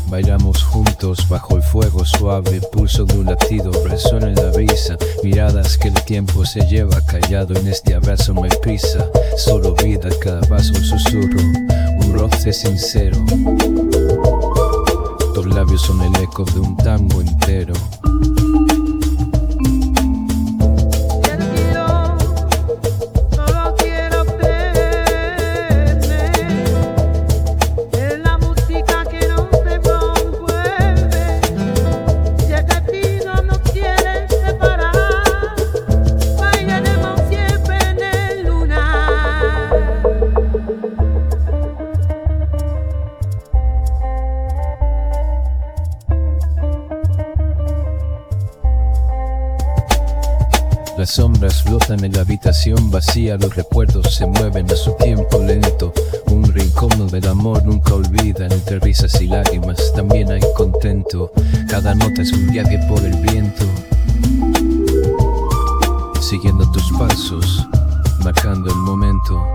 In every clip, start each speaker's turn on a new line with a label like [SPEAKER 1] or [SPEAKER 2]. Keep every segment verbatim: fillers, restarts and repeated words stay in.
[SPEAKER 1] Bailamos juntos bajo el fuego suave, pulso de un latido, resuena en la brisa. Miradas que el tiempo se lleva callado, en este abrazo me pisa. Solo vida, cada paso un susurro, un roce sincero. Tus labios son el eco de un tango entero. Las sombras flotan en la habitación vacía, los recuerdos se mueven a su tiempo lento. Un rincón del amor nunca olvida, entre risas y lágrimas también hay contento. Cada nota es un viaje por el viento, siguiendo tus pasos, marcando el momento.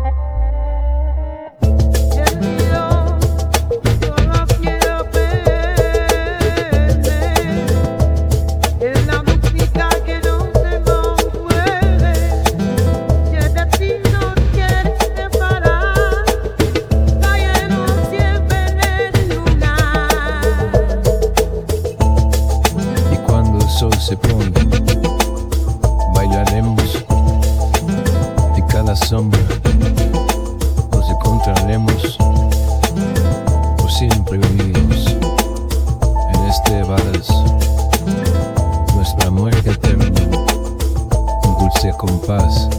[SPEAKER 1] Se pone, bailaremos en cada sombra, nos encontraremos por siempre unidos en este vals, nuestra muerte eterna, un dulce compás.